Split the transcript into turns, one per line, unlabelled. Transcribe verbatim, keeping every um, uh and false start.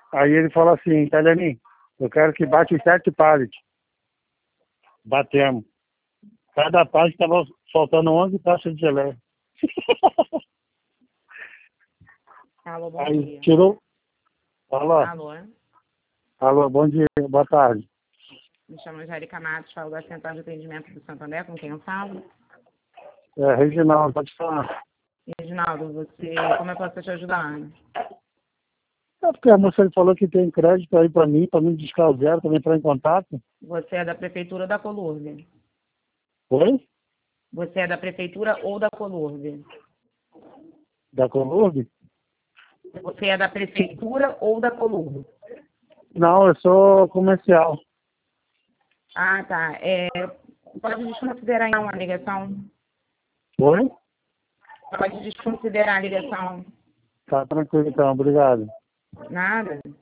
Aí ele falou assim, Italianinho, eu quero que bate os sete pallets. Batemos. Cada pallet estava soltando onze taxas de geleia.
Alô, bom
Aí
dia.
tirou. Alô.
Alô.
Alô, bom dia, boa tarde.
Me chamo Jérica Matos, falo da Central de Atendimento do Santander, com quem eu falo.
É, Reginaldo, pode falar.
Reginaldo, você, como eu posso te ajudar?
É porque a moça ele falou que tem crédito aí pra mim, pra mim discar o zero, pra mim entrar em contato.
Você é da Prefeitura ou da Colurbe?
Oi?
Você é da Prefeitura ou da Colurbe?
Da Colurbe?
Você é da Prefeitura ou da Colurbe?
Não, eu sou comercial.
Ah, tá. É, pode desconsiderar então a ligação?
Oi?
Pode desconsiderar a ligação?
Tá tranquilo então, obrigado.
Nada.